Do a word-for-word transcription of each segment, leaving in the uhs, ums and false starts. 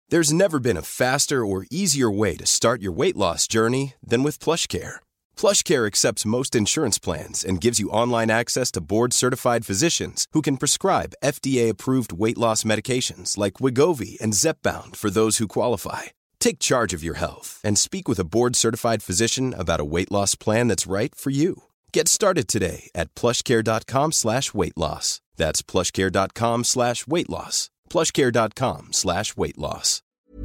There's never been a faster or easier way to start your weight loss journey than with PlushCare. PlushCare accepts most insurance plans and gives you online access to board-certified physicians who can prescribe F D A-approved weight loss medications like Wegovy and Zepbound for those who qualify. Take charge of your health and speak with a board-certified physician about a weight loss plan that's right for you. Get started today at plushcare.com slash weight loss. That's plushcare.com slash weight loss. plushcare.com slash weight loss.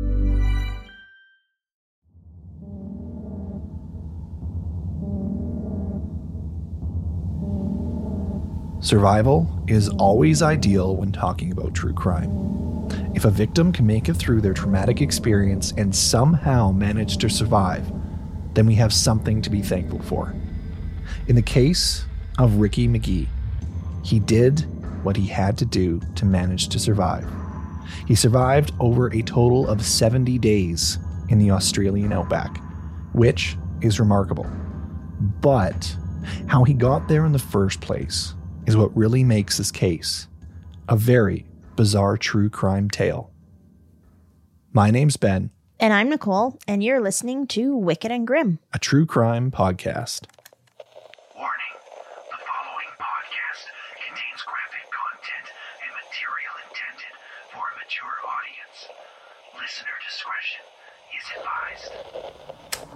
Survival is always ideal when talking about true crime. If a victim can make it through their traumatic experience and somehow manage to survive, then we have something to be thankful for. In the case of Ricky McGee, he did what he had to do to manage to survive. He survived over a total of seventy days in the Australian outback, which is remarkable. But how he got there in the first place is what really makes this case a very bizarre true crime tale. My name's Ben. And I'm Nicole, and you're listening to Wicked and Grim, a true crime podcast. Warning, the following podcast contains graphic content and material intended for a mature audience. Listener discretion is advised.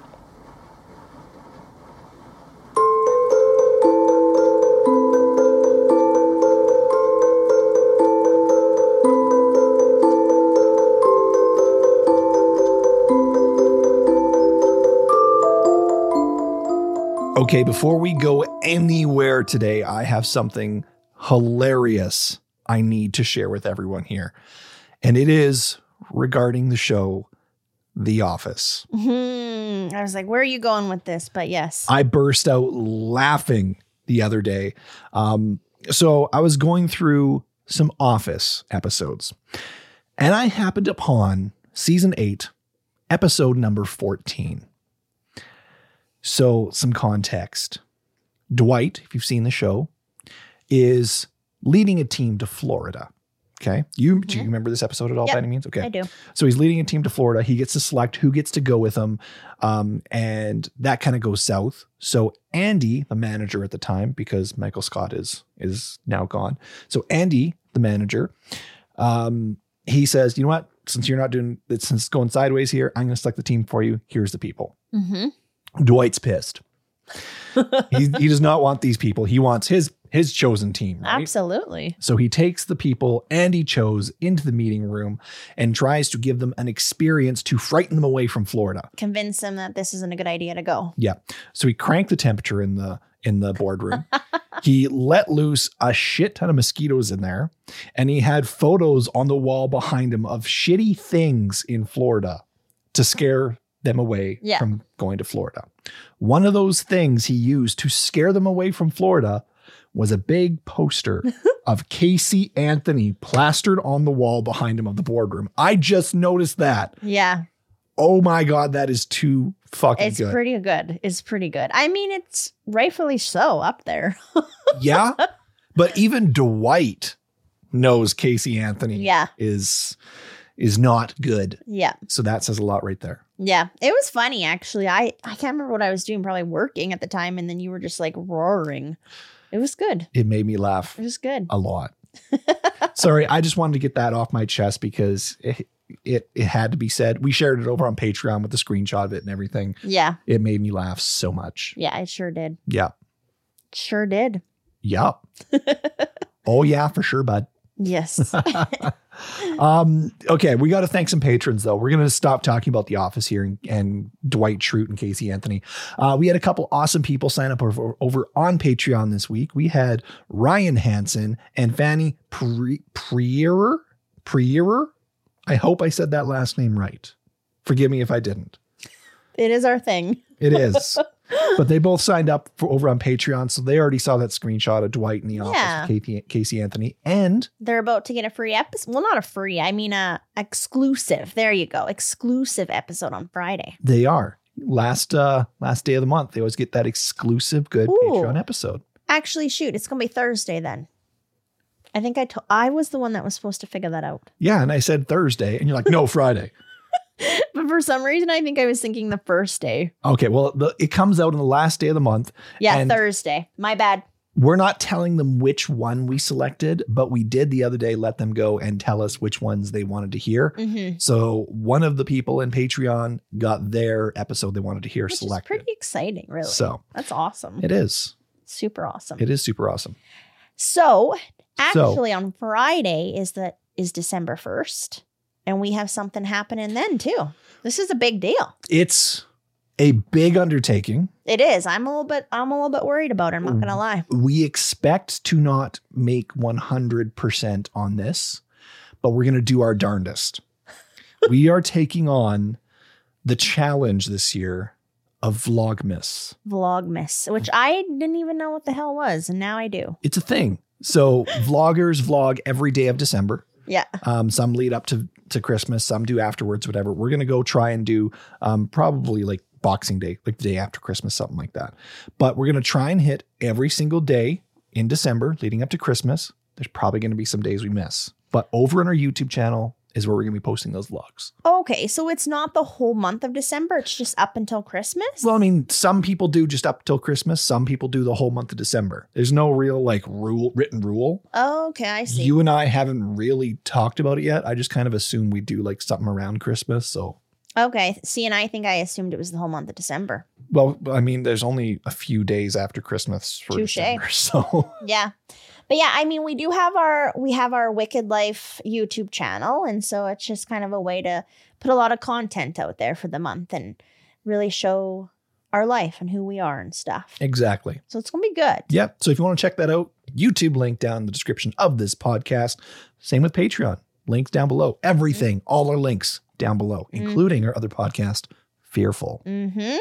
Okay, before we go anywhere today, I have something hilarious I need to share with everyone here. And it is regarding the show The Office. Mm-hmm. I was like, where are you going with this? But yes. I burst out laughing the other day. Um, so I was going through some Office episodes, and I happened upon season eight, episode number fourteen. So some context. Dwight, if you've seen the show, is leading a team to Florida. Okay. You, mm-hmm. Do you remember this episode at all? Yep, by any means? Okay. I do. So he's leading a team to Florida. He gets to select who gets to go with him. Um, and that kind of goes south. So Andy, the manager at the time, because Michael Scott is, is now gone. So Andy, the manager, um, he says, you know what, since you're not doing it, since it's going sideways here, I'm going to select the team for you. Here's the people. Mm-hmm. Dwight's pissed. he, he does not want these people. He wants his his chosen team. Right? Absolutely. So he takes the people Andy chose into the meeting room and tries to give them an experience to frighten them away from Florida. Convince them that this isn't a good idea to go. Yeah. So he cranked the temperature in the in the boardroom. He let loose a shit ton of mosquitoes in there, and he had photos on the wall behind him of shitty things in Florida to scare them away yeah. from going to Florida. One of those things he used to scare them away from Florida was a big poster of Casey Anthony plastered on the wall behind him of the boardroom. I just noticed that. Yeah. Oh my God, that is too fucking it's good. It's pretty good. It's pretty good. I mean, it's rightfully so up there. Yeah. But even Dwight knows Casey Anthony yeah. is is not good. Yeah. So that says a lot right there. Yeah. It was funny, actually. I, I can't remember what I was doing, probably working at the time. And then you were just like roaring. It was good. It made me laugh. It was good. A lot. Sorry, I just wanted to get that off my chest because it, it it had to be said. We shared it over on Patreon with the screenshot of it and everything. Yeah. It made me laugh so much. Yeah, it sure did. Yeah. Sure did. Yeah. Oh, yeah, for sure, bud. Yes. um, okay, we got to thank some patrons, though. We're going to stop talking about The Office here and, and Dwight Schrute and Casey Anthony. Uh, we had a couple awesome people sign up over, over on Patreon this week. We had Ryan Hansen and Fanny Pre- Prierer. Prierer? I hope I said that last name right. Forgive me if I didn't. It is our thing. It is. But they both signed up for over on Patreon, so they already saw that screenshot of Dwight in the office yeah. with Casey, Casey Anthony. And they're about to get a free episode. Well, not a free. I mean, a exclusive. There you go. Exclusive episode on Friday. They are. Last uh, last day of the month. They always get that exclusive good Ooh. Patreon episode. Actually, shoot. It's going to be Thursday then. I think I to- I was the one that was supposed to figure that out. Yeah, and I said Thursday, and you're like, no, Friday. But for some reason, I think I was thinking the first day. Okay, well, the, it comes out on the last day of the month. Yeah, and Thursday. My bad. We're not telling them which one we selected, but we did the other day let them go and tell us which ones they wanted to hear. Mm-hmm. So one of the people in Patreon got their episode they wanted to hear Which selected. is pretty exciting, really. So that's awesome. it is. Super awesome. It is super awesome. So actually, on Friday is the is December first, and we have something happening then too. This is a big deal. It's a big undertaking. It is. I'm a little bit. I'm a little bit worried about it. I'm not gonna lie. We expect to not make one hundred percent on this, but we're going to do our darndest. We are taking on the challenge this year of Vlogmas. Vlogmas, which I didn't even know what the hell was, and now I do. It's a thing. So vloggers vlog every day of December. Yeah. Um, some lead up to, to Christmas, some do afterwards, whatever. We're going to go try and do um, probably like Boxing Day, like the day after Christmas, something like that. But we're going to try and hit every single day in December leading up to Christmas. There's probably going to be some days we miss. But over on our YouTube channel is where we're going to be posting those vlogs. Okay, so it's not the whole month of December. It's just up until Christmas? Well, I mean, some people do just up till Christmas. Some people do the whole month of December. There's no real like rule, written rule. Oh, okay, I see. You and I haven't really talked about it yet. I just kind of assume we do like something around Christmas. So, okay, see, and I think I assumed it was the whole month of December. well, I mean, there's only a few days after Christmas for Touche. December. So, Yeah. But yeah, I mean, we do have our we have our Wicked Life YouTube channel, and so it's just kind of a way to put a lot of content out there for the month and really show our life and who we are and stuff. exactly. So it's gonna be good. Yep. So if you want to check that out, YouTube link down in the description of this podcast. Same with Patreon. Links down below. Everything, all our links down below, including our other podcast, Fearful. Mm-hmm.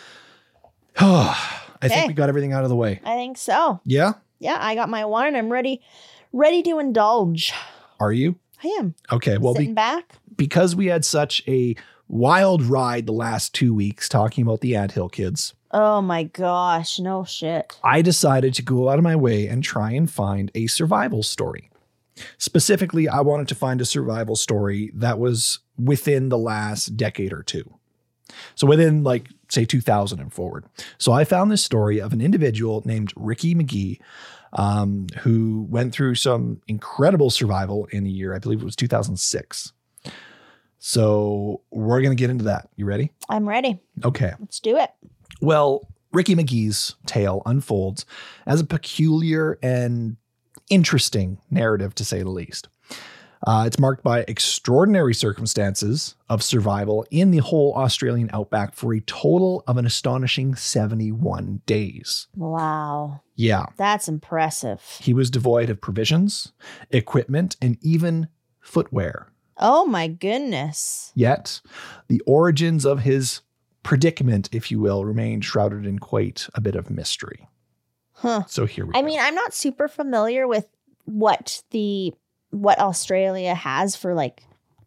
I Okay. think we got everything out of the way. I think so. Yeah? Yeah, I got my wine. I'm ready, ready to indulge. Are you? I am. Okay. Well, Sitting be- back. because we had such a wild ride the last two weeks talking about the Anthill Kids, Oh my gosh, no shit. I decided to go out of my way and try and find a survival story. Specifically, I wanted to find a survival story that was within the last decade or two. So within like, say, two thousand and forward. So I found this story of an individual named Ricky McGee, um, who went through some incredible survival in the year, I believe it was two thousand six. So we're going to get into that. You ready? I'm ready. Okay. Let's do it. Well, Ricky McGee's tale unfolds as a peculiar and interesting narrative, to say the least. Uh, it's marked by extraordinary circumstances of survival in the whole Australian outback for a total of an astonishing seventy-one days. Wow. Yeah. That's impressive. He was devoid of provisions, equipment, and even footwear. Oh my goodness. Yet, the origins of his predicament, if you will, remain shrouded in quite a bit of mystery. Huh. So here we I go. mean, I'm not super familiar with what the what Australia has for like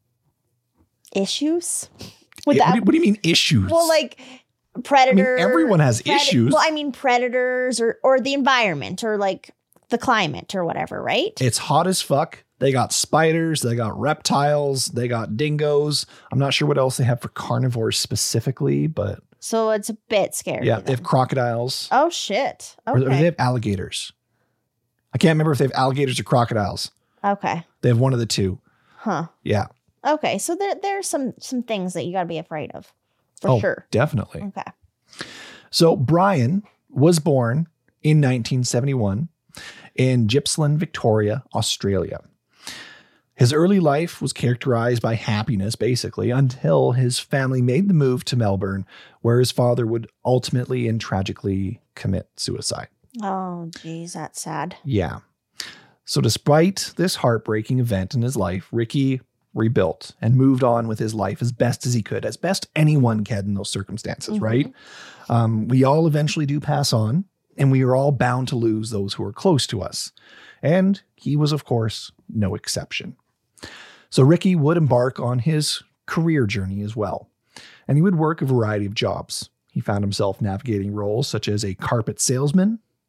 issues with It- that. what, do you, what do you mean issues? Well, like predator. everyone has issues. Well, I mean predators or or the environment or like the climate or whatever, right? It's hot as fuck. They got spiders, they got reptiles, they got dingoes. I'm not sure what else they have for carnivores specifically, but So it's a bit scary. yeah, then. they have crocodiles. Oh shit. Or, or Okay. they have alligators. I can't remember if they have alligators or crocodiles. okay. They have one of the two. Huh. Yeah. Okay. So there there's some some things that you got to be afraid of, for oh, sure. definitely. Okay. So Brian was born in nineteen seventy-one in Gippsland, Victoria, Australia. His early life was characterized by happiness, basically, until his family made the move to Melbourne, where his father would ultimately and tragically commit suicide. Oh, geez, that's sad. Yeah. So despite this heartbreaking event in his life, Ricky rebuilt and moved on with his life as best as he could, as best anyone can in those circumstances, Mhm. right? Um, we all eventually do pass on, and we are all bound to lose those who are close to us. And he was, of course, no exception. So Ricky would embark on his career journey as well, and he would work a variety of jobs. He found himself navigating roles such as a carpet salesman,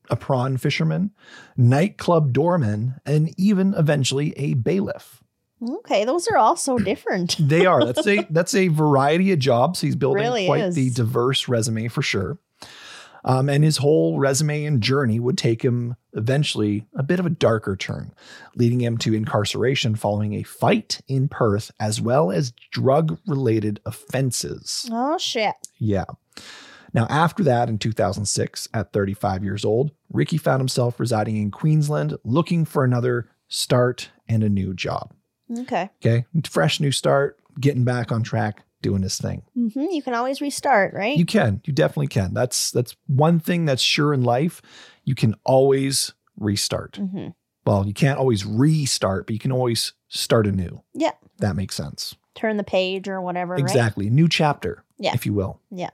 a prawn fisherman, nightclub doorman, and even eventually a bailiff. Okay, those are all so different. They are. That's a that's a variety of jobs. He's building Really quite is. the diverse resume for sure. Um, and his whole resume and journey would take him eventually a bit of a darker turn, leading him to incarceration following a fight in Perth, as well as drug-related offenses. Oh, shit. Yeah. Now, after that, in two thousand six, at thirty-five years old, Ricky found himself residing in Queensland, looking for another start and a new job. Okay. Okay. Fresh new start, getting back on track, doing his thing. Mm-hmm. You can always restart, right? You can. You definitely can. That's that's one thing that's sure in life. You can always restart. Mm-hmm. Well, you can't always restart, but you can always start anew. Yeah. That makes sense. Turn the page or whatever, right? Exactly. New chapter, Yeah. if you will. Yeah.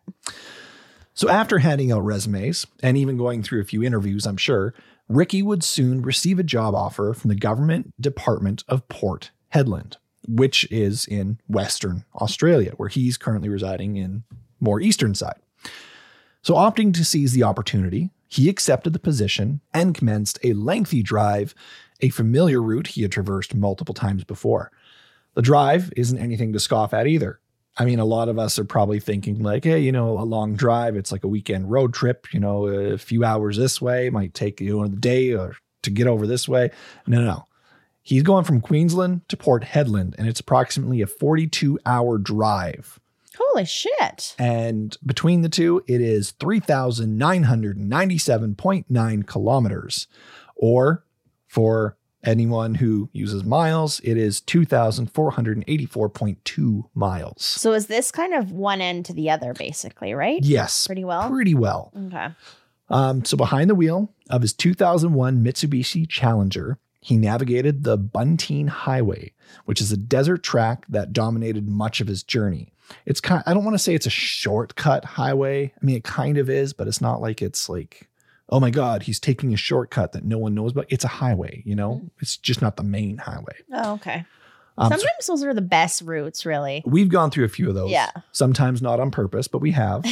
So after handing out resumes and even going through a few interviews, I'm sure, Ricky would soon receive a job offer from the Government Department of Port Hedland, which is in Western Australia, where he's currently residing in more eastern side. So opting to seize the opportunity, he accepted the position and commenced a lengthy drive, a familiar route he had traversed multiple times before. The drive isn't anything to scoff at either. I mean, a lot of us are probably thinking like, hey, you know, a long drive, it's like a weekend road trip, you know, a few hours this way, might take you know, a day or to get over this way. No, no, no. He's going from Queensland to Port Hedland, and it's approximately a forty-two hour drive. Holy shit. And between the two, it is three thousand nine hundred ninety-seven point nine kilometers. Or for anyone who uses miles, it is two thousand four hundred eighty-four point two miles. So is this kind of one end to the other, basically, right? Yes. Pretty well? Pretty well. Okay. Um, so behind the wheel of his two thousand one Mitsubishi Challenger, he navigated the Bunteen Highway, which is a desert track that dominated much of his journey. It's kind I don't want to say it's a shortcut highway. I mean, it kind of is, but it's not like it's like, oh my God, he's taking a shortcut that no one knows about. It's a highway, you know, it's just not the main highway. Oh, okay. Um, Sometimes so those are the best routes, really. we've gone through a few of those. Yeah. Sometimes not on purpose, but we have.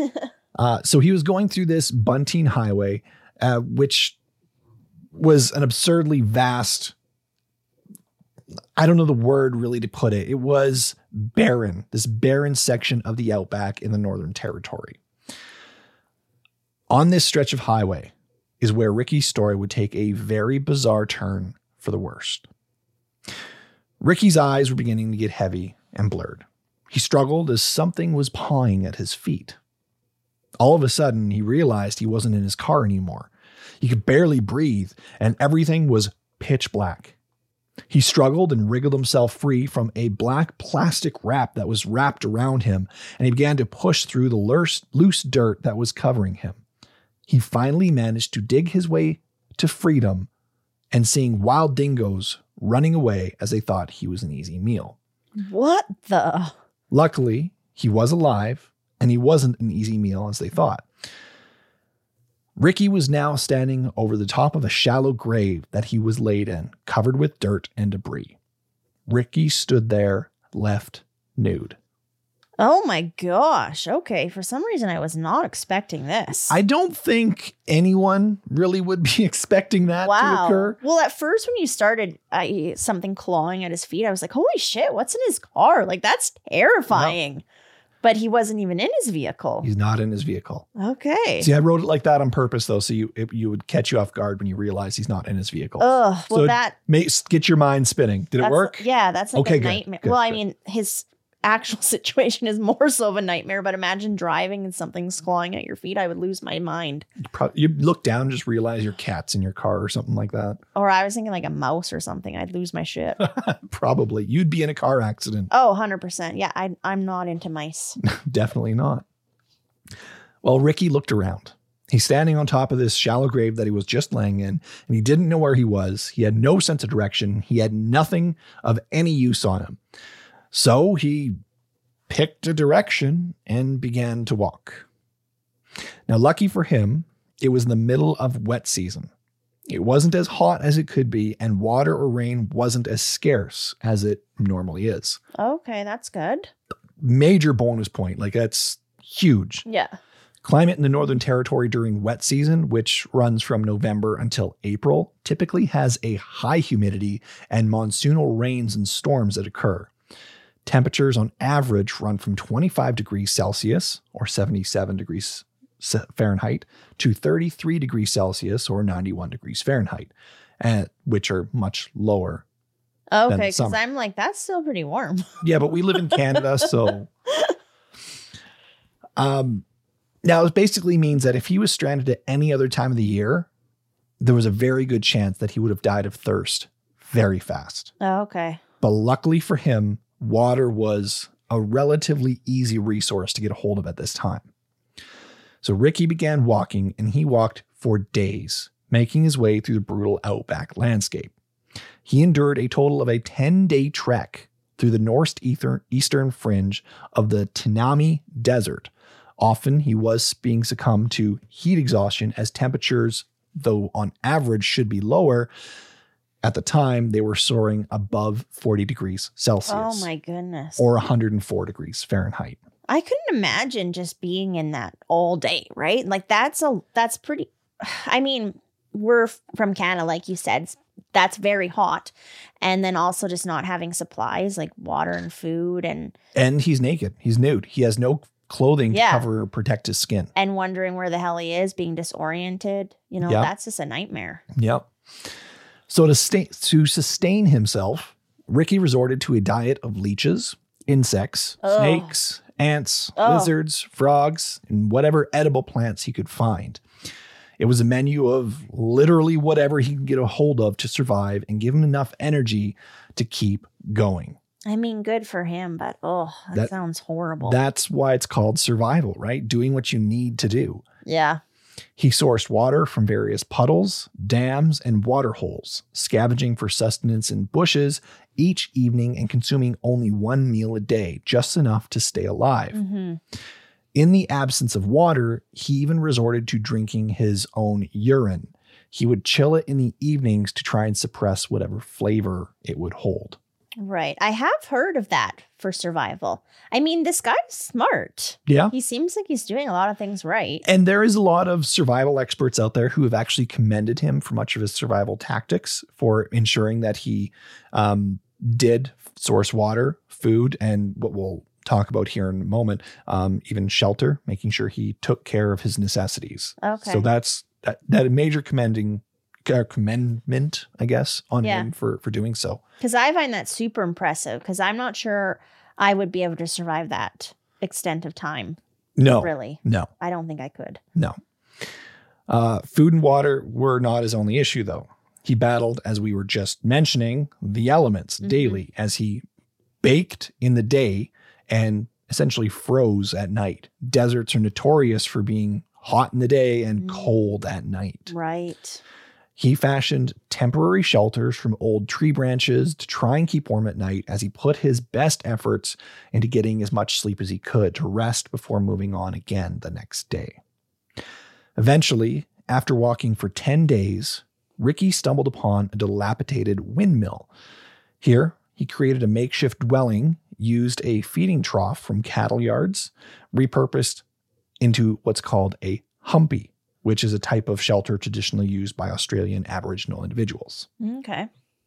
uh, so he was going through this Bunteen Highway, uh, which was an absurdly vast, I don't know the word really to put it. It was barren, this barren section of the outback in the Northern Territory. On this stretch of highway is where Ricky's story would take a very bizarre turn for the worst. Ricky's eyes were beginning to get heavy and blurred. He struggled as something was pawing at his feet. All of a sudden, he realized he wasn't in his car anymore. He could barely breathe, and everything was pitch black. He struggled and wriggled himself free from a black plastic wrap that was wrapped around him, and he began to push through the loose, loose dirt that was covering him. He finally managed to dig his way to freedom and seeing wild dingoes running away as they thought he was an easy meal. What the? Luckily, he was alive, and he wasn't an easy meal as they thought. Ricky was now standing over the top of a shallow grave that he was laid in, covered with dirt and debris. Ricky stood there, left nude. Oh my gosh. Okay. For some reason, I was not expecting this. I don't think anyone really would be expecting that wow. to occur. Well, at first, when you started I, something clawing at his feet, I was like, holy shit, what's in his car? Like, that's terrifying. No. But he wasn't even in his vehicle. He's not in his vehicle. Okay. See, I wrote it like that on purpose, though, so you it, you would catch you off guard when you realize he's not in his vehicle. Oh, well, so that makes get your mind spinning. Did it work? Yeah, that's like okay, a good, nightmare. good, well, good. I mean, his actual situation is more so of a nightmare, but imagine driving and something's clawing at your feet. I would lose my mind. You, probably, you look down and just realize your cat's in your car or something like that. Or I was thinking like a mouse or something. I'd lose my shit. Probably. You'd be in a car accident. Oh, one hundred percent. Yeah, I, I'm not into mice. Definitely not. Well, Ricky looked around. He's standing on top of this shallow grave that he was just laying in, and he didn't know where he was. He had no sense of direction. He had nothing of any use on him. So he picked a direction and began to walk. Now, lucky for him, it was in the middle of wet season. It wasn't as hot as it could be, and water or rain wasn't as scarce as it normally is. Okay, that's good. Major bonus point. Like, that's huge. Yeah. Climate in the Northern Territory during wet season, which runs from November until April, typically has a high humidity and monsoonal rains and storms that occur. Temperatures on average run from twenty-five degrees Celsius, or seventy-seven degrees Fahrenheit, to thirty-three degrees Celsius, or ninety-one degrees Fahrenheit, and, which are much lower. Okay, because I'm like, that's still pretty warm. Yeah, but we live in Canada, so... Um, now, it basically means that if he was stranded at any other time of the year, there was a very good chance that he would have died of thirst very fast. Oh, okay. But luckily for him, water was a relatively easy resource to get a hold of at this time. So Ricky began walking, and he walked for days, making his way through the brutal outback landscape. He endured a total of a ten-day trek through the northeastern fringe of the Tanami Desert. Often he was being succumbed to heat exhaustion as temperatures, though on average should be lower, at the time they were soaring above forty degrees Celsius. Oh my goodness. Or one hundred four degrees Fahrenheit. I couldn't imagine just being in that all day, right? Like that's a that's pretty I mean, we're from Canada, like you said. That's very hot. And then also just not having supplies like water and food and And he's naked. He's nude. He has no clothing yeah. to cover or protect his skin. And wondering where the hell he is, being disoriented. You know, yep. that's just a nightmare. Yep. So to stay, to sustain himself, Ricky resorted to a diet of leeches, insects, oh. snakes, ants, oh. lizards, frogs, and whatever edible plants he could find. It was a menu of literally whatever he could get a hold of to survive and give him enough energy to keep going. I mean, good for him, but oh, that, that sounds horrible. That's why it's called survival, right? Doing what you need to do. Yeah. He sourced water from various puddles, dams, and water holes, scavenging for sustenance in bushes each evening and consuming only one meal a day, just enough to stay alive. Mm-hmm. In the absence of water, he even resorted to drinking his own urine. He would chill it in the evenings to try and suppress whatever flavor it would hold. Right. I have heard of that for survival. I mean, this guy's smart. Yeah. He seems like he's doing a lot of things right. And there is a lot of survival experts out there who have actually commended him for much of his survival tactics, for ensuring that he um, did source water, food, and what we'll talk about here in a moment, um, even shelter, making sure he took care of his necessities. Okay. So that's that, that a major commending uh, commendment, I guess, on yeah. him for, for doing so. Because I find that super impressive, because I'm not sure I would be able to survive that extent of time. No. Really. No. I don't think I could. No. Uh, food and water were not his only issue, though. He battled, as we were just mentioning, the elements mm-hmm. daily as he baked in the day and essentially froze at night. Deserts are notorious for being hot in the day and mm. cold at night. Right. He fashioned temporary shelters from old tree branches to try and keep warm at night as he put his best efforts into getting as much sleep as he could to rest before moving on again the next day. Eventually, after walking for ten days, Ricky stumbled upon a dilapidated windmill. Here, he created a makeshift dwelling, used a feeding trough from cattle yards, repurposed into what's called a humpy, which is a type of shelter traditionally used by Australian Aboriginal individuals. Okay.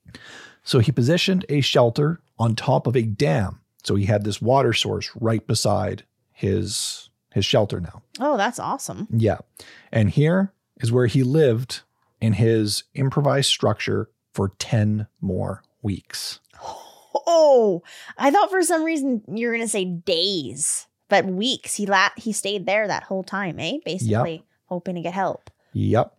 So he positioned a shelter on top of a dam. So he had this water source right beside his, his shelter now. Oh, that's awesome. Yeah. And here is where he lived in his improvised structure for ten more weeks. Oh, I thought for some reason you were going to say days, but weeks. He la- he stayed there that whole time, eh? Basically. Yep. Hoping to get help. Yep.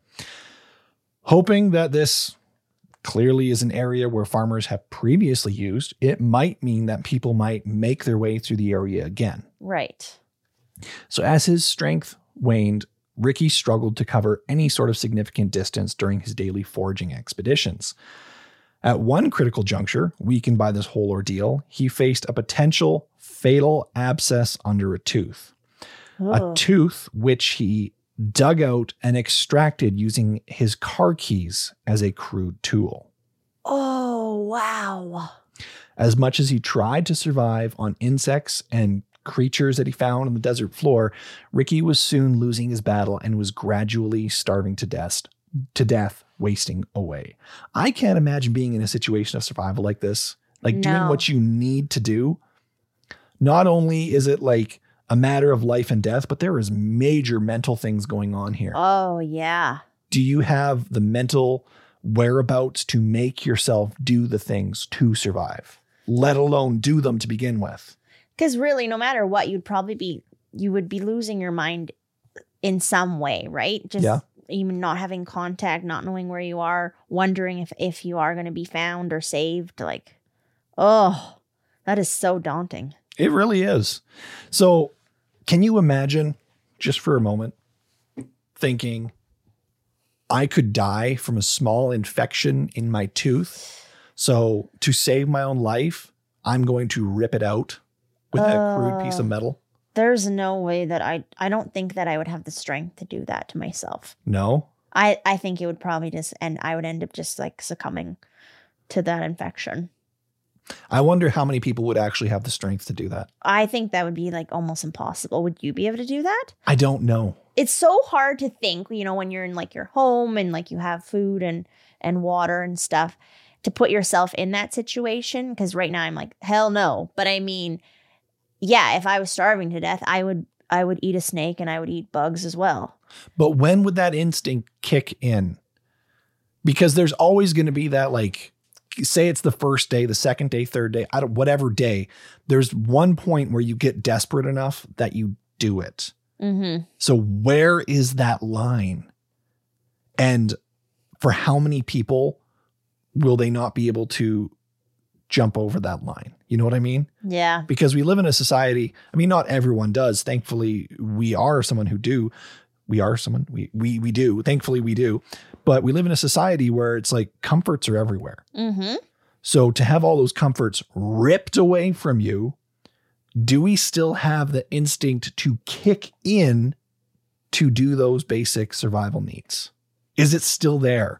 Hoping that this clearly is an area where farmers have previously used, it might mean that people might make their way through the area again. Right. So as his strength waned, Ricky struggled to cover any sort of significant distance during his daily foraging expeditions. At one critical juncture, weakened by this whole ordeal, he faced a potential fatal abscess under a tooth. Oh. A tooth which he dug out and extracted using his car keys as a crude tool. Oh, wow. As much as he tried to survive on insects and creatures that he found on the desert floor, Ricky was soon losing his battle and was gradually starving to death, to death, wasting away. I can't imagine being in a situation of survival like this, like No. doing what you need to do. Not only is it like a matter of life and death, but there is major mental things going on here. Oh, yeah. Do you have the mental whereabouts to make yourself do the things to survive, let alone do them to begin with? Because really, no matter what, you'd probably be, you would be losing your mind in some way, right? Just Yeah. even not having contact, not knowing where you are, wondering if, if you are going to be found or saved. Like, oh, that is so daunting. It really is. So can you imagine, just for a moment, thinking, I could die from a small infection in my tooth. So to save my own life, I'm going to rip it out with Uh, a crude piece of metal. There's no way that I, I don't think that I would have the strength to do that to myself. No. I, I think it would probably just, and I would end up just like succumbing to that infection. I wonder how many people would actually have the strength to do that. I think that would be like almost impossible. Would you be able to do that? I don't know. It's so hard to think, you know, when you're in like your home and like you have food and, and water and stuff, to put yourself in that situation. Because right now I'm like, hell no. But I mean, yeah, if I was starving to death, I would I would eat a snake and I would eat bugs as well. But when would that instinct kick in? Because there's always going to be that, like, say it's the first day, the second day, third day, I don't, whatever day, there's one point where you get desperate enough that you do it. Mm-hmm. So where is that line? And for how many people will they not be able to jump over that line? You know what I mean? Yeah. Because we live in a society, I mean, not everyone does. Thankfully, we are someone who do. We are someone, we we we do. Thankfully, we do. But we live in a society where it's like comforts are everywhere. Mm-hmm. So to have all those comforts ripped away from you, do we still have the instinct to kick in to do those basic survival needs? Is it still there?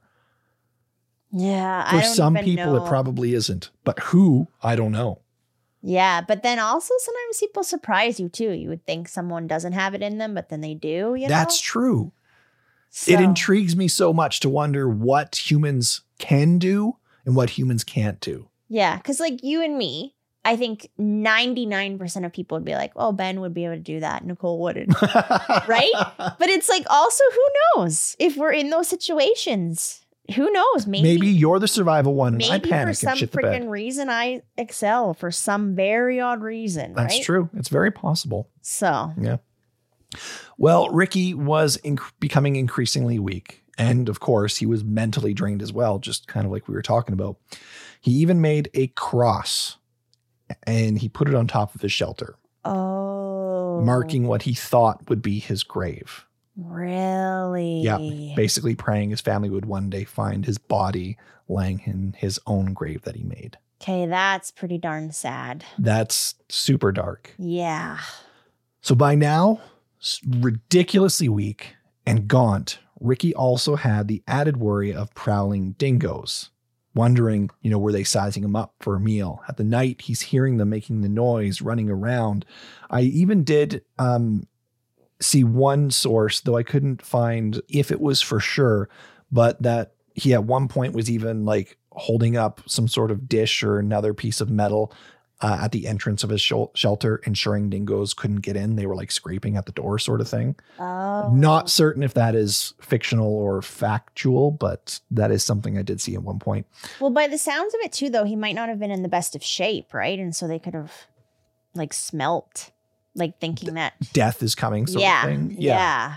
Yeah. For I don't some even people, know. it probably isn't. But who? I don't know. Yeah, but then also sometimes people surprise you too. You would think someone doesn't have it in them, but then they do, you know? That's true. So- It intrigues me so much to wonder what humans can do and what humans can't do. Yeah, because like you and me, I think ninety-nine percent of people would be like, oh, Ben would be able to do that. Nicole wouldn't. Right? But it's like also, who knows if we're in those situations? Who knows? Maybe, Maybe you're the survival one and I maybe panic for and some shit the bed. freaking reason I excel for some very odd reason. That's right? true. It's very possible. So Yeah. Well, Ricky was inc- becoming increasingly weak. And of course, he was mentally drained as well, just kind of like we were talking about. He even made a cross and he put it on top of his shelter, oh, marking what he thought would be his grave. really? Yeah. Basically praying his family would one day find his body laying in his own grave that he made. Okay, that's pretty darn sad. That's super dark. Yeah. So by now, s- ridiculously weak and gaunt, Ricky also had the added worry of prowling dingoes, wondering, you know, were they sizing him up for a meal? At the night, he's hearing them making the noise, running around. I even did um, see one source, though I couldn't find if it was for sure, but that he at one point was even like holding up some sort of dish or another piece of metal Uh, at the entrance of his shel- shelter, ensuring dingoes couldn't get in. They were like scraping at the door sort of thing. Oh. Not certain if that is fictional or factual, but that is something I did see at one point. Well, by the sounds of it too, though, he might not have been in the best of shape, right? And so they could have like smelt, like thinking that. Death is coming sort yeah, of thing. Yeah.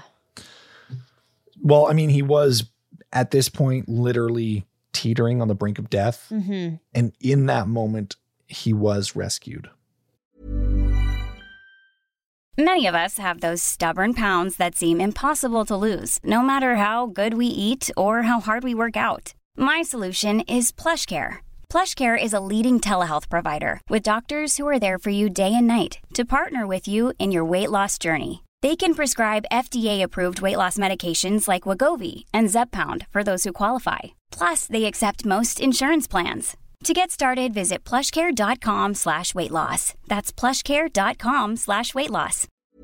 Well, I mean, he was at this point literally teetering on the brink of death. Mm-hmm. And in that moment, he was rescued. Many of us have those stubborn pounds that seem impossible to lose, no matter how good we eat or how hard we work out. My solution is PlushCare. PlushCare is a leading telehealth provider with doctors who are there for you day and night to partner with you in your weight loss journey. They can prescribe F D A-approved weight loss medications like Wegovy and Zepbound for those who qualify. Plus, they accept most insurance plans. To get started, visit plushcare.com slash weight loss. That's plushcare.com slash weight loss.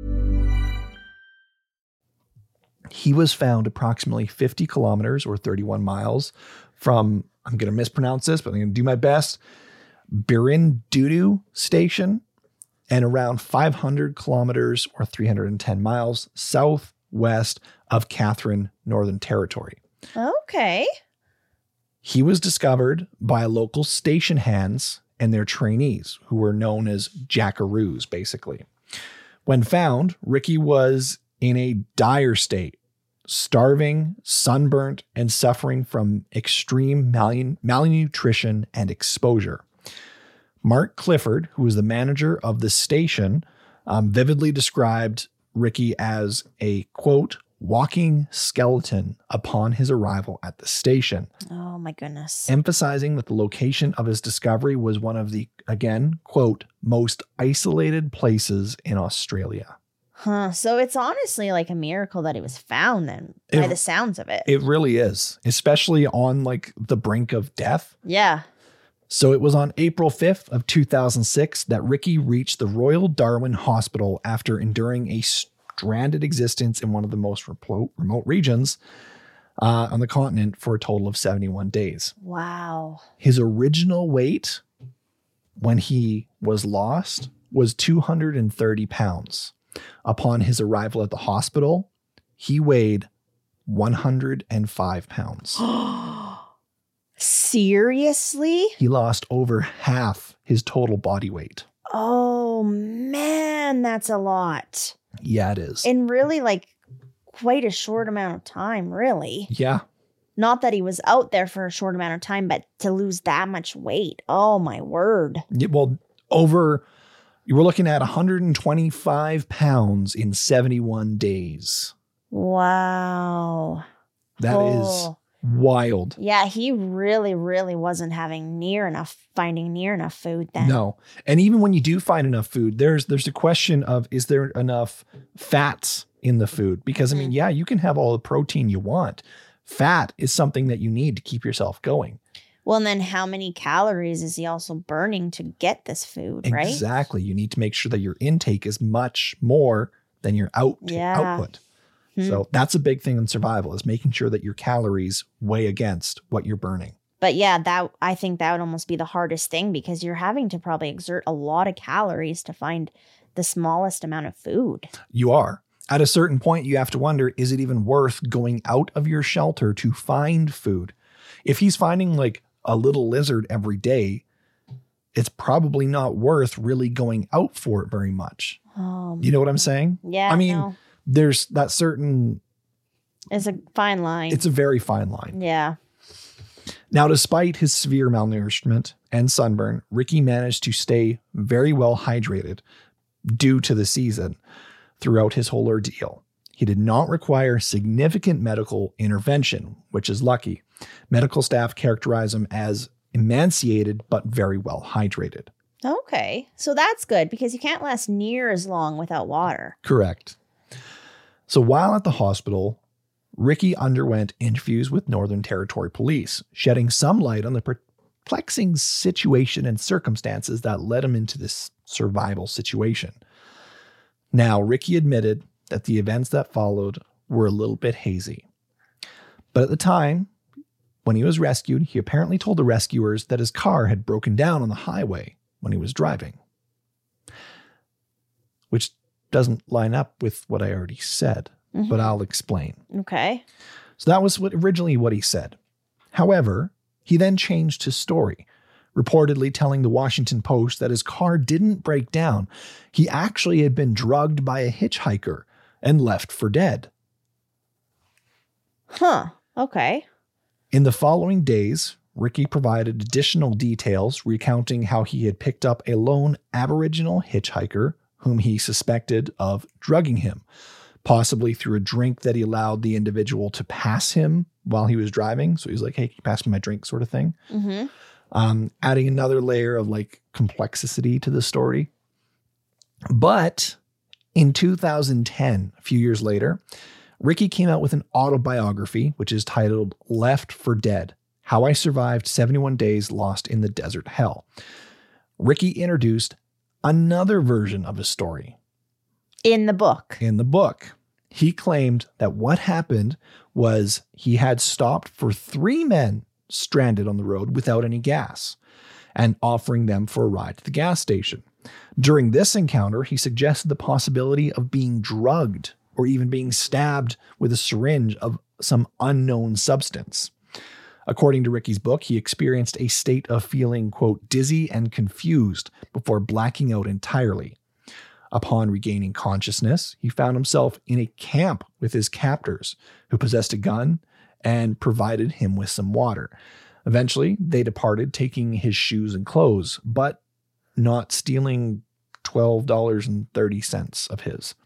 He was found approximately fifty kilometers or thirty-one miles from, I'm going to mispronounce this, but I'm going to do my best, Birindudu Station, and around five hundred kilometers or three hundred ten miles southwest of Catherine, Northern Territory. Okay. He was discovered by local station hands and their trainees, who were known as jackaroos, basically. When found, Ricky was in a dire state, starving, sunburnt, and suffering from extreme mal- malnutrition and exposure. Mark Clifford, who was the manager of the station, um, vividly described Ricky as a, quote, walking skeleton upon his arrival at the station. Oh my goodness. Emphasizing that the location of his discovery was one of the, again, quote, most isolated places in Australia. Huh. So it's honestly like a miracle that he was found then, by It- the sounds of it. It really is, especially on like the brink of death. Yeah. So it was on April fifth of two thousand six that Ricky reached the Royal Darwin Hospital after enduring a stranded existence in one of the most remote, remote regions uh, on the continent for a total of seventy-one days. Wow. His original weight when he was lost was two hundred thirty pounds. Upon his arrival at the hospital, he weighed one hundred five pounds. Seriously? He lost over half his total body weight. Oh man, that's a lot. Yeah, it is. In really like quite a short amount of time, really. Yeah. Not that he was out there for a short amount of time, but to lose that much weight. Oh my word. Yeah, well, over, you were looking at one hundred twenty-five pounds in seventy-one days. Wow. That is Oh. wild. Yeah, he really, really wasn't having near enough, finding near enough food then. No. And even when you do find enough food, there's there's a question of, is there enough fats in the food? Because, I mean, yeah, you can have all the protein you want. Fat is something that you need to keep yourself going. Well, and then how many calories is he also burning to get this food, right? Exactly. You need to make sure that your intake is much more than your out Yeah. output. So that's a big thing in survival, is making sure that your calories weigh against what you're burning. But yeah, that I think that would almost be the hardest thing, because you're having to probably exert a lot of calories to find the smallest amount of food. You are. At a certain point, you have to wonder, is it even worth going out of your shelter to find food? If he's finding like a little lizard every day, it's probably not worth really going out for it very much. Um, You know what I'm saying? yeah, I mean, no, there's that certain, it's a fine line. it's a very fine line. yeah. Now, despite his severe malnourishment and sunburn, Ricky managed to stay very well hydrated due to the season throughout his whole ordeal. He did not require significant medical intervention, which is lucky. Medical staff characterize him as emaciated but very well hydrated. Okay, so that's good, because you can't last near as long without water. Correct. So while at the hospital, Ricky underwent interviews with Northern Territory Police, shedding some light on the perplexing situation and circumstances that led him into this survival situation. Now, Ricky admitted that the events that followed were a little bit hazy. But at the time, when he was rescued, he apparently told the rescuers that his car had broken down on the highway when he was driving, which doesn't line up with what I already said, Mhm. but I'll explain. Okay. So that was what originally what he said. However, he then changed his story, reportedly telling the Washington Post that his car didn't break down. He actually had been drugged by a hitchhiker and left for dead. Huh. Okay. In the following days, Ricky provided additional details recounting how he had picked up a lone Aboriginal hitchhiker whom he suspected of drugging him, possibly through a drink that he allowed the individual to pass him while he was driving. So he was like, hey, can you pass me my drink, sort of thing. Mm-hmm. Um, adding another layer of like complexity to the story. But in two thousand ten, a few years later, Ricky came out with an autobiography, which is titled Left for Dead: How I Survived seventy-one Days Lost in the Desert Hell. Ricky introduced another version of his story. In the book. In the book. He claimed that what happened was he had stopped for three men stranded on the road without any gas and offering them for a ride to the gas station. During this encounter, he suggested the possibility of being drugged or even being stabbed with a syringe of some unknown substance. According to Ricky's book, he experienced a state of feeling, quote, dizzy and confused before blacking out entirely. Upon regaining consciousness, he found himself in a camp with his captors who possessed a gun and provided him with some water. Eventually, they departed, taking his shoes and clothes, but not stealing twelve dollars and thirty cents of his.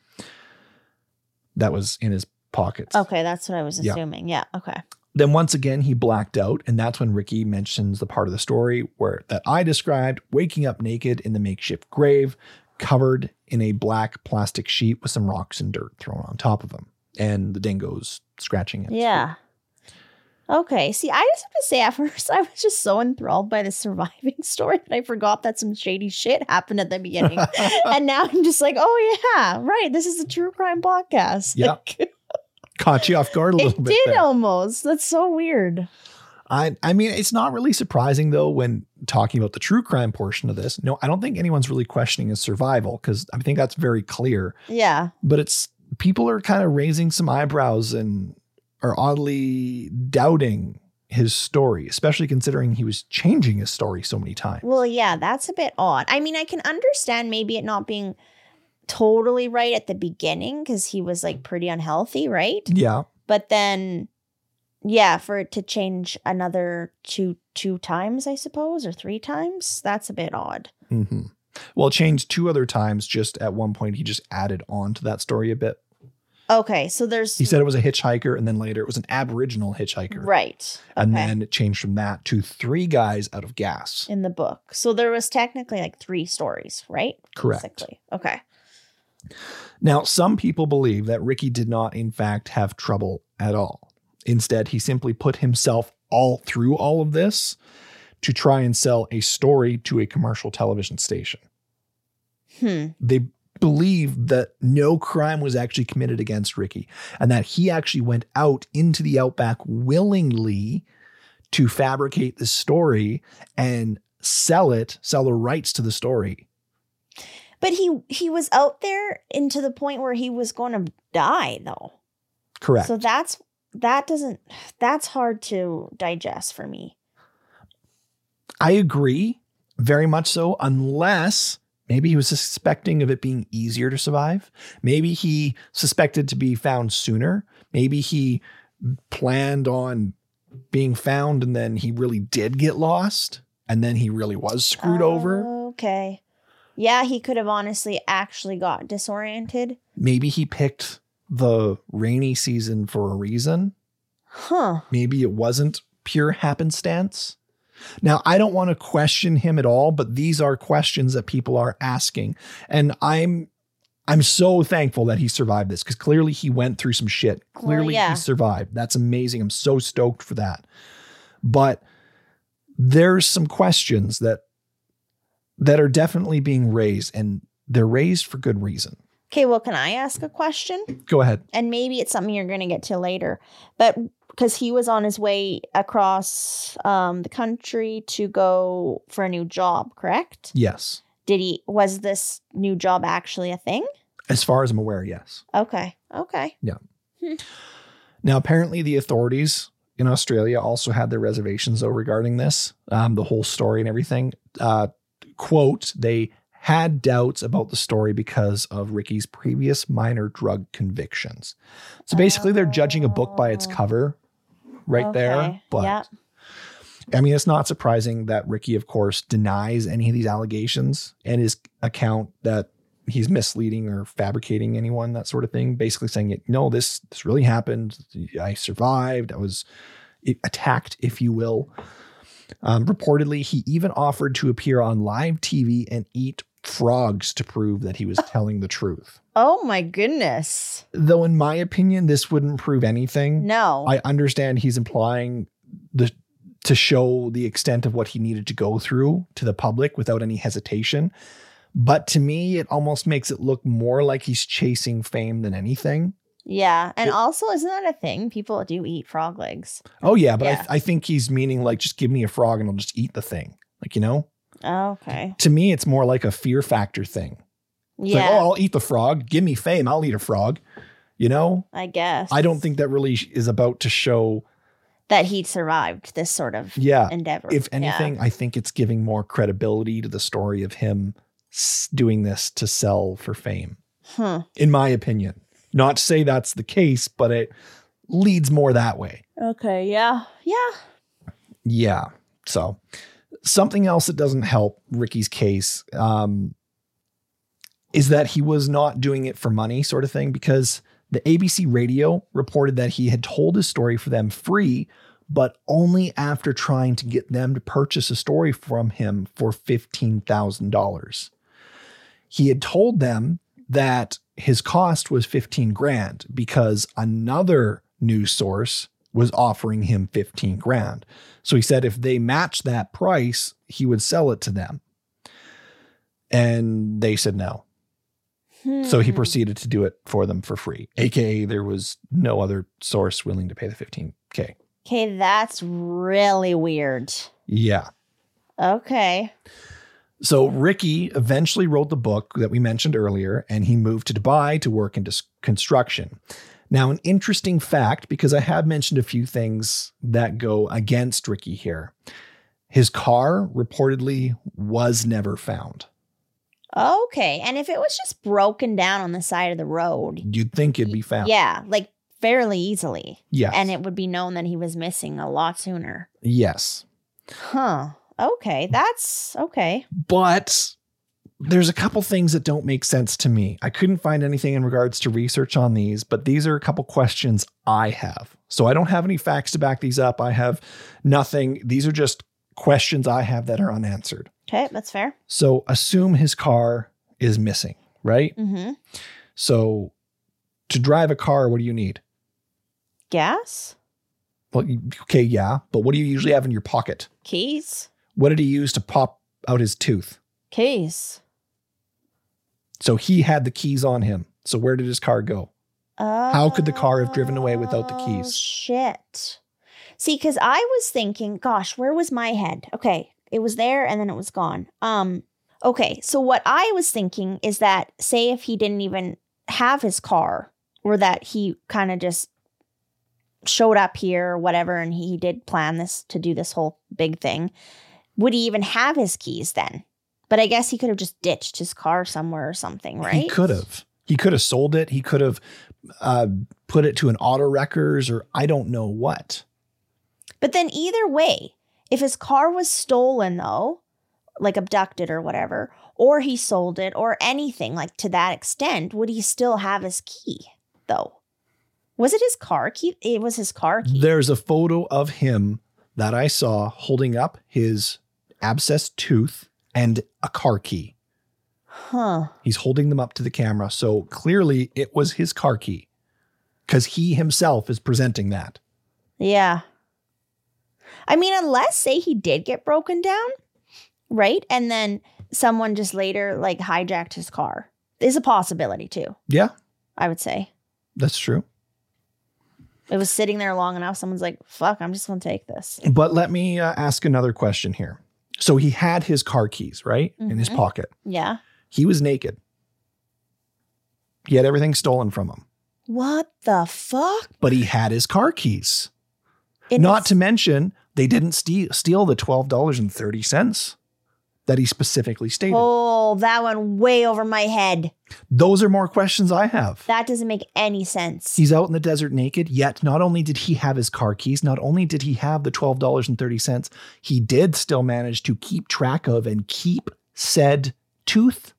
That was in his pockets. Okay, that's what I was Yeah. assuming. Yeah, okay. Then once again, he blacked out, and that's when Ricky mentions the part of the story where that I described, waking up naked in the makeshift grave, covered in a black plastic sheet with some rocks and dirt thrown on top of him, and the dingoes scratching it. Yeah. Okay. See, I just have to say, at first, I was just so enthralled by the surviving story that I forgot that some shady shit happened at the beginning. And now I'm just like, oh, yeah, right. This is a true crime podcast. Yeah. Like, Caught you off guard a little it bit. did there. almost. That's so weird. I, I mean, it's not really surprising, though, when talking about the true crime portion of this. No, I don't think anyone's really questioning his survival, because I think that's very clear. Yeah. But it's people are kind of raising some eyebrows and are oddly doubting his story, especially considering he was changing his story so many times. Well, yeah, that's a bit odd. I mean, I can understand maybe it not being totally right at the beginning because he was like pretty unhealthy, right? Yeah. But then, yeah, for it to change another two two times, I suppose, or three times, that's a bit odd. Mm-hmm. Well, it changed two other times. Just at one point, he just added on to that story a bit. Okay, so there's... He said it was a hitchhiker, and then later it was an Aboriginal hitchhiker. Right. And okay. then it changed from that to three guys out of gas. In the book. So there was technically like three stories, right? Correct. Basically. Okay. Now, some people believe that Ricky did not, in fact, have trouble at all. Instead, he simply put himself all through all of this to try and sell a story to a commercial television station. Hmm. They believe that no crime was actually committed against Ricky and that he actually went out into the outback willingly to fabricate this story and sell it, sell the rights to the story. But he he was out there into the point where he was going to die, though. Correct. So that's that doesn't that's hard to digest for me. I agree, very much so, unless maybe he was suspecting of it being easier to survive. Maybe he suspected to be found sooner. Maybe he planned on being found and then he really did get lost and then he really was screwed over. Okay. Yeah, he could have honestly actually got disoriented. Maybe he picked the rainy season for a reason. Huh. Maybe it wasn't pure happenstance. Now, I don't want to question him at all, but these are questions that people are asking. And I'm I'm so thankful that he survived this because clearly he went through some shit. Clearly well, yeah. he survived. That's amazing. I'm so stoked for that. But there's some questions that that are definitely being raised, and they're raised for good reason. Okay, well, can I ask a question? Go ahead. And maybe it's something you're going to get to later. But because he was on his way across um, the country to go for a new job, correct? Yes. Did he, was this new job actually a thing? As far as I'm aware, yes. Okay. Okay. Yeah. Hmm. Now, apparently the authorities in Australia also had their reservations, though, regarding this, um, the whole story and everything. Uh, quote, they had doubts about the story because of Ricky's previous minor drug convictions. So basically, they're judging a book by its cover right Okay. there. But Yeah. I mean, it's not surprising that Ricky, of course, denies any of these allegations and his account that he's misleading or fabricating anyone, that sort of thing. Basically saying, no, this, this really happened. I survived. I was attacked, if you will. Um, reportedly, he even offered to appear on live T V and eat frogs to prove that he was telling the truth. Oh my goodness. Though in my opinion, this wouldn't prove anything. No. I understand he's implying the to show the extent of what he needed to go through to the public without any hesitation. But to me, it almost makes it look more like he's chasing fame than anything. Yeah. And also, isn't that a thing? People do eat frog legs. Oh, yeah. But Yeah. I, I think he's meaning like, just give me a frog and I'll just eat the thing. Like, you know, Okay. to me, it's more like a fear factor thing. It's Yeah. like, oh, I'll eat the frog. Give me fame. I'll eat a frog. You know, I guess. I don't think that really is about to show. that he survived this sort of Yeah. endeavor. If anything, I think it's giving more credibility to the story of him s- doing this to sell for fame, Yeah. in my opinion. Not to say that's the case, but it leads more that way. Hmm. Okay. Yeah. Yeah. Yeah. So something else that doesn't help Ricky's case um, is that he was not doing it for money, sort of thing, because the A B C radio reported that he had told his story for them free, but only after trying to get them to purchase a story from him for fifteen thousand dollars. He had told them that his cost was fifteen grand because another news source was offering him fifteen grand. So he said if they matched that price, he would sell it to them. And they said no. So he Hmm. proceeded to do it for them for free, A K A there was no other source willing to pay the fifteen K. Okay, that's really weird. Yeah. Okay. So Ricky eventually wrote the book that we mentioned earlier, and he moved to Dubai to work in dis- construction. Now, an interesting fact, because I have mentioned a few things that go against Ricky here. His car reportedly was never found. Okay. And if it was just broken down on the side of the road, You'd think it'd be found. yeah, like fairly easily. Yes. And it would be known that he was missing a lot sooner. Yes. Huh. Okay. That's okay. But there's a couple things that don't make sense to me. I couldn't find anything in regards to research on these, but these are a couple questions I have. So I don't have any facts to back these up. I have nothing. These are just questions I have that are unanswered. Okay. That's fair. So assume his car is missing, right? Mm-hmm. So to drive a car, what do you need? Gas? Well, you- okay, yeah. But what do you usually have in your pocket? Keys? What did he use to pop out his tooth? Keys. So he had the keys on him. So where did his car go? How could the car have driven away without the keys? Oh, shit. See, because I was thinking, gosh, where was my head? Okay, it was there and then it was gone. Um, okay, so what I was thinking is that, say if he didn't even have his car, or that he kind of just showed up here or whatever, and he did plan this to do this whole big thing, would he even have his keys then? But I guess he could have just ditched his car somewhere or something, right? He could have. He could have sold it. He could have uh, put it to an auto wreckers or I don't know what. But then either way, if his car was stolen though, like abducted or whatever, or he sold it or anything like to that extent, would he still have his key though? Was it his car key? It was his car key. There's a photo of him that I saw holding up his abscessed tooth and a car key. Huh. He's holding them up to the camera. So clearly it was his car key because he himself is presenting that. Yeah. I mean, unless say he did get broken down, right? And then someone just later like hijacked his car. There's a possibility too, Yeah, I would say. that's true. It was sitting there long enough. Someone's like, fuck, I'm just going to take this. But let me uh, ask another question here. So he had his car keys, right? In his Mhm. pocket. Yeah. He was naked. He had everything stolen from him, What the fuck? but he had his car keys. It Not is- to mention, they didn't steal, steal the twelve dollars and thirty cents that he specifically stated. Oh, that went way over my head. Those are more questions I have. That doesn't make any sense. He's out in the desert naked, yet not only did he have his car keys, not only did he have the twelve dollars and thirty cents, he did still manage to keep track of and keep said tooth.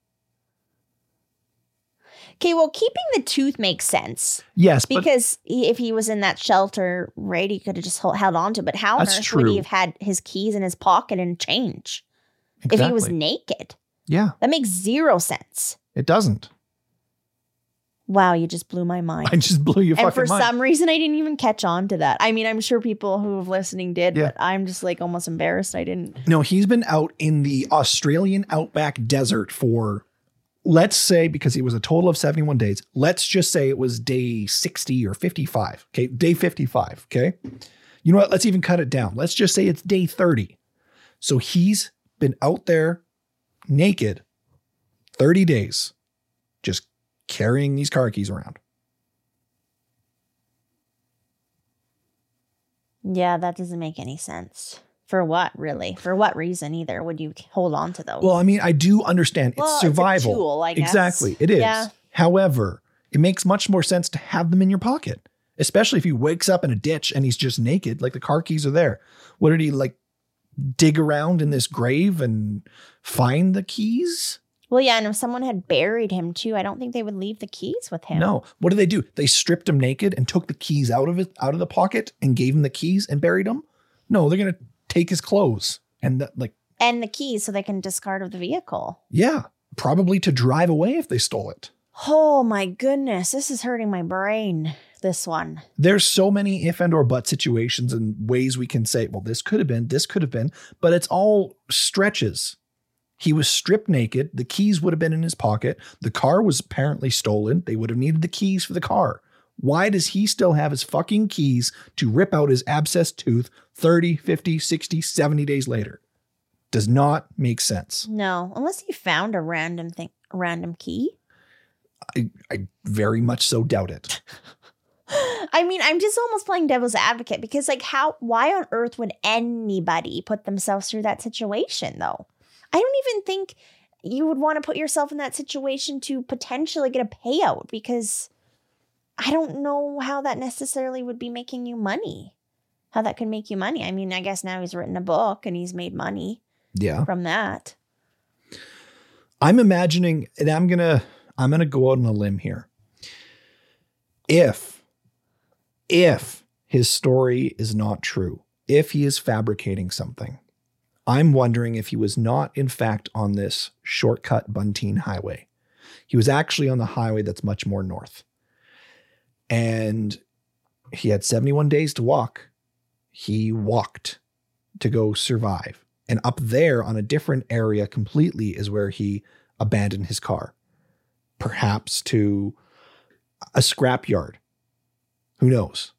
Okay, well, keeping the tooth makes sense Yes, but because he, if he was in that shelter, right, he could have just held, held on to it. But how on That's earth would he true. have had his keys in his pocket and change if he was exactly. naked? Yeah, That makes zero sense. it doesn't. Wow, you just blew my mind. I just blew your and fucking for mind. some reason, I didn't even catch on to that. I mean, I'm sure people who have listening did, Yeah. but I'm just like almost embarrassed I didn't. No, he's been out in the Australian outback desert for, let's say, because it was a total of seventy-one days, let's just say it was day sixty or fifty-five. Okay, day fifty-five. Okay. You know what? Let's even cut it down. Let's just say it's day thirty. So he's been out there naked thirty days, just carrying these car keys around. Yeah, that doesn't make any sense. For what, really? For what reason either would you hold on to those? Well, I mean, I do understand it's Well, it's a survival. tool, I guess. Exactly. It is. Yeah. However, it makes much more sense to have them in your pocket, especially if he wakes up in a ditch and he's just naked, like the car keys are there. What did he like dig around in this grave and find the keys? Well, yeah, and if someone had buried him too, I don't think they would leave the keys with him. No. What did they do? They stripped him naked and took the keys out of it, out of the pocket and gave him the keys and buried him? No, they're going to take his clothes and that, like, And the keys so they can discard of the vehicle. yeah, probably to drive away if they stole it. Oh my goodness, this is hurting my brain, this one. There's so many if and or but situations and ways we can say, well, this could have been, this could have been, but it's all stretches. He was stripped naked. The keys would have been in his pocket. The car was apparently stolen. They would have needed the keys for the car. Why does he still have his fucking keys to rip out his abscessed tooth thirty, fifty, sixty, seventy days later? Does not make sense. No, unless he found a random thing, a random key. I, I very much so doubt it. I mean, I'm just almost playing devil's advocate because, like, how, why on earth would anybody put themselves through that situation, though? I don't even think you would want to put yourself in that situation to potentially get a payout because I don't know how that necessarily would be making you money. How that could make you money. I mean, I guess now he's written a book and he's made money Yeah. from that. I'm imagining, and I'm going to, I'm going to go out on a limb here. If, if his story is not true, if he is fabricating something, I'm wondering if he was not, in fact, on this shortcut Bunteen highway. He was actually on the highway that's much more north. And he had seventy-one days to walk. He walked to go survive. And up there on a different area completely is where he abandoned his car. Perhaps to a scrapyard. Who knows?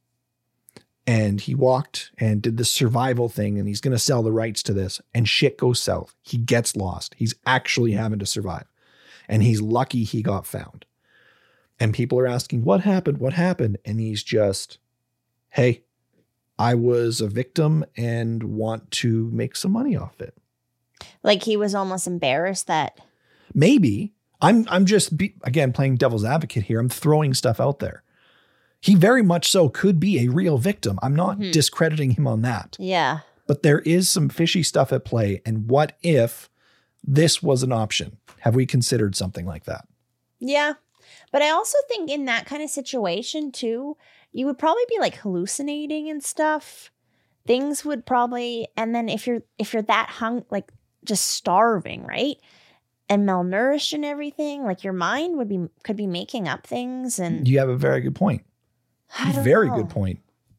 And he walked and did the survival thing, and he's going to sell the rights to this, and shit goes south. He gets lost. He's actually having to survive. And he's lucky he got found. And people are asking, what happened? What happened? And he's just, hey, I was a victim and want to make some money off it. Like he was almost embarrassed that. Maybe. I'm I'm just, be, again, playing devil's advocate here. I'm throwing stuff out there. He very much so could be a real victim. I'm not mm-hmm. discrediting him on that. Yeah. But there is some fishy stuff at play. And what if this was an option? Have we considered something like that? Yeah. But I also think in that kind of situation too, you would probably be like hallucinating and stuff. Things would probably, and then if you're, if you're that hung, like just starving, right? And malnourished and everything, like your mind would be, could be making up things. And you have a very good point. I don't Very know. good point.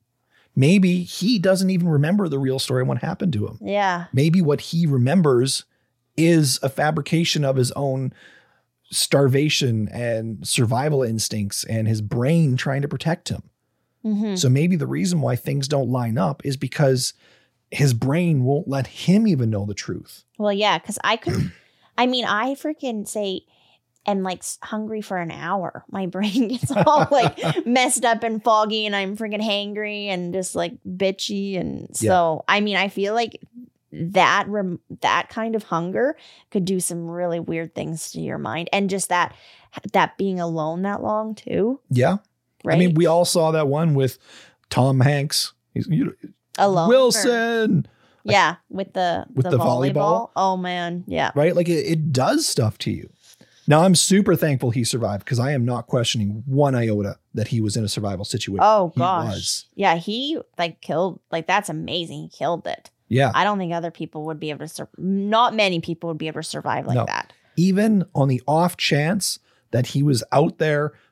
Maybe he doesn't even remember the real story and what happened to him. Yeah. Maybe what he remembers is a fabrication of his own starvation and survival instincts and his brain trying to protect him. Mm-hmm. So maybe the reason why things don't line up is because his brain won't let him even know the truth. Well, yeah, because I could, I mean, I freaking say, am like hungry for an hour. My brain gets all like messed up and foggy and I'm freaking hangry and just like bitchy. And so, yeah. I mean, I feel like that, rem- that kind of hunger could do some really weird things to your mind. And just that, that being alone that long too. Yeah. Right. I mean, we all saw that one with Tom Hanks. He's you, alone. Wilson. Or- yeah. With the, with the, the volleyball. volleyball. Oh man. Yeah. Right. Like it, it does stuff to you. Now, I'm super thankful he survived because I am not questioning one iota that he was in a survival situation. Oh, he gosh. Was. Yeah, he like killed, like that's amazing. He killed it. Yeah. I don't think other people would be able to, sur- not many people would be able to survive like no. that. Even on the off chance that he was out there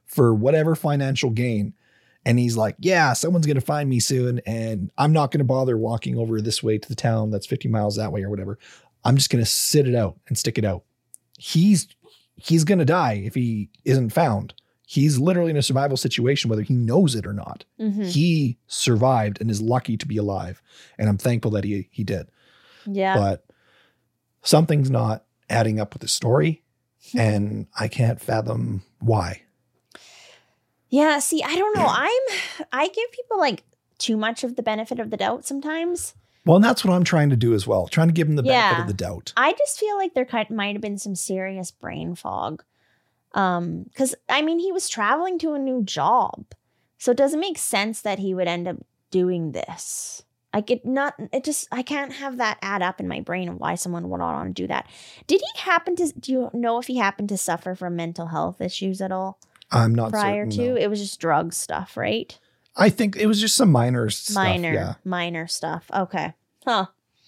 for whatever financial gain. And he's like, yeah, someone's going to find me soon. And I'm not going to bother walking over this way to the town that's fifty miles that way or whatever. I'm just going to sit it out and stick it out. He's, he's going to die if he isn't found. He's literally in a survival situation, whether he knows it or not. Mm-hmm. He survived and is lucky to be alive. And I'm thankful that he, he did. Yeah. But something's not adding up with the story. And I can't fathom why. Yeah, see, I don't know. I'm I give people like too much of the benefit of the doubt sometimes. Well, and that's what I'm trying to do as well. Trying to give him the Yeah. benefit of the doubt. I just feel like there kind might have been some serious brain fog. Um, because I mean, he was traveling to a new job, so it doesn't make sense that he would end up doing this. Like it not, it just I can't have that add up in my brain of why someone would want to do that. Did he happen to? Do you know if he happened to suffer from mental health issues at all I'm not prior certain, to? no. It was just drug stuff, right? I think it was just some minor stuff. Minor, Yeah. minor stuff. Okay. Huh.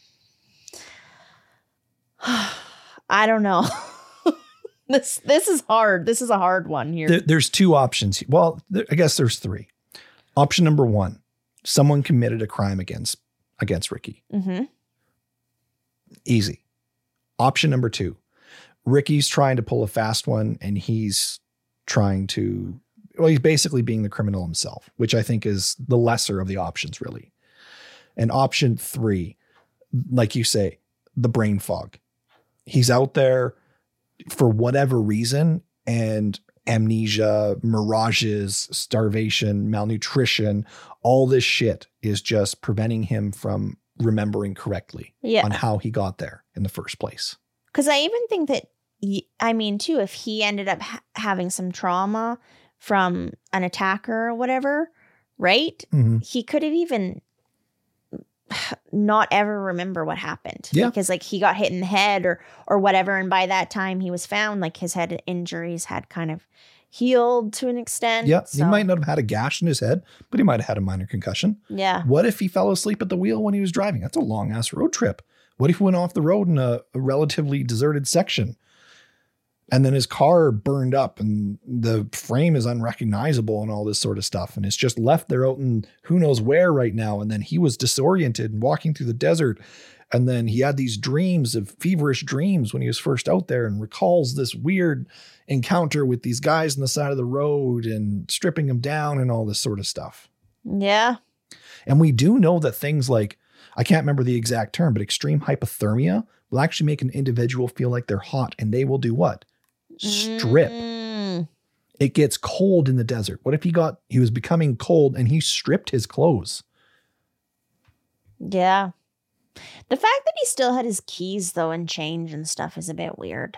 I don't know. this this is hard. This is a hard one here. There, there's two options. Well, there, I guess there's three. Option number one, someone committed a crime against against Ricky. Mm-hmm. Easy. Option number two, Ricky's trying to pull a fast one and he's trying to, well, he's basically being the criminal himself, which I think is the lesser of the options, really. And option three, like you say, the brain fog. He's out there for whatever reason, and amnesia, mirages, starvation, malnutrition, all this shit is just preventing him from remembering correctly Yeah. on how he got there in the first place. Because I even think that, he, I mean, too, if he ended up ha- having some trauma from an attacker or whatever, right? Mm-hmm. He could have even not ever remember what happened. Yeah. Because like he got hit in the head or or whatever. And by that time he was found, like his head injuries had kind of healed to an extent. Yeah, So, he might not have had a gash in his head, but he might have had a minor concussion. Yeah. What if he fell asleep at the wheel when he was driving? That's a long ass road trip. What if he went off the road in a, a relatively deserted section and then his car burned up and the frame is unrecognizable and all this sort of stuff, and it's just left there out in who knows where right now, and then he was disoriented and walking through the desert, and then he had these dreams of feverish dreams when he was first out there and recalls this weird encounter with these guys on the side of the road and stripping him down and all this sort of stuff. Yeah. And we do know that things like, I can't remember the exact term, but extreme hypothermia will actually make an individual feel like they're hot, and they will do what? Strip. Mm. It gets cold in the desert. What if he got, he was becoming cold and he stripped his clothes? Yeah. The fact that he still had his keys though and change and stuff is a bit weird.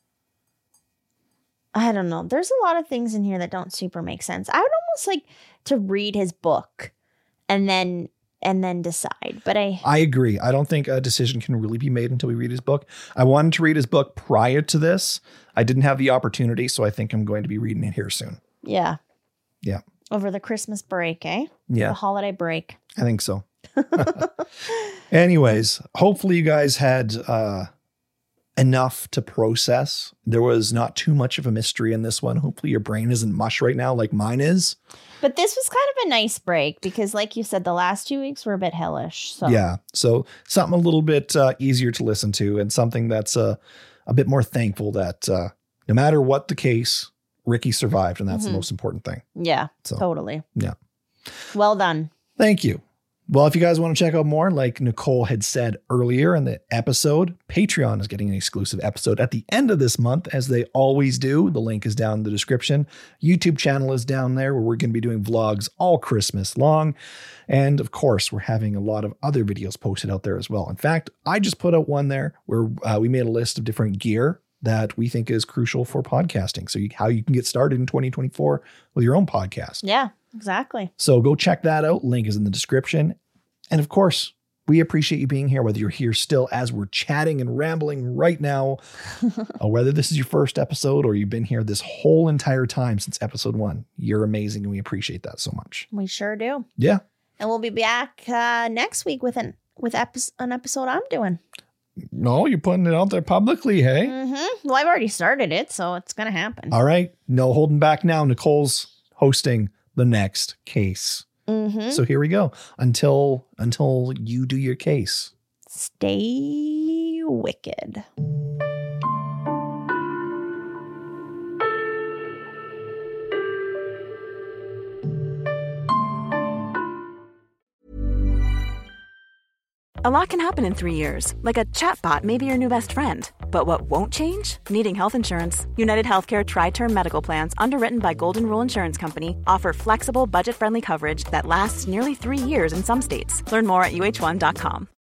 I don't know. There's a lot of things in here that don't super make sense. I would almost like to read his book and then and then decide. But I I agree. I don't think a decision can really be made until we read his book. I wanted to read his book prior to this. I didn't have the opportunity, so I think I'm going to be reading it here soon. yeah. Yeah. Over the Christmas break, eh? Yeah. The holiday break. I think so. Anyways, hopefully you guys had uh, enough to process. There was not too much of a mystery in this one. Hopefully your brain isn't mush right now like mine is. But this was kind of a nice break because like you said, the last two weeks were a bit hellish. So Yeah. So something a little bit uh, easier to listen to, and something that's uh, a bit more thankful that uh, no matter what the case, Ricky survived. And that's Mhm. the most important thing. Yeah, So, totally. yeah. Well done. Thank you. Well, if you guys want to check out more, like Nicole had said earlier in the episode, Patreon is getting an exclusive episode at the end of this month, as they always do. The link is down in the description. YouTube channel is down there, where we're going to be doing vlogs all Christmas long. And of course, we're having a lot of other videos posted out there as well. In fact, I just put out one there where uh, we made a list of different gear that we think is crucial for podcasting. So you, how you can get started in twenty twenty-four with your own podcast. Yeah, exactly. So go check that out. Link is in the description. And of course, we appreciate you being here, whether you're here still as we're chatting and rambling right now, or whether this is your first episode or you've been here this whole entire time since episode one. You're amazing, and we appreciate that so much. We sure do. Yeah. And we'll be back uh, next week with an with epi- an episode I'm doing. No, you're putting it out there publicly, hey? Mm-hmm. Well, I've already started it, so it's going to happen. All right. No holding back now. Nicole's hosting the next case. Mm-hmm. So here we go. Until until you do your case. Stay wicked. A lot can happen in three years, like a chatbot may be your new best friend. But what won't change? Needing health insurance. United Healthcare Tri-Term Medical Plans, underwritten by Golden Rule Insurance Company, offer flexible, budget-friendly coverage that lasts nearly three years in some states. Learn more at U H one dot com.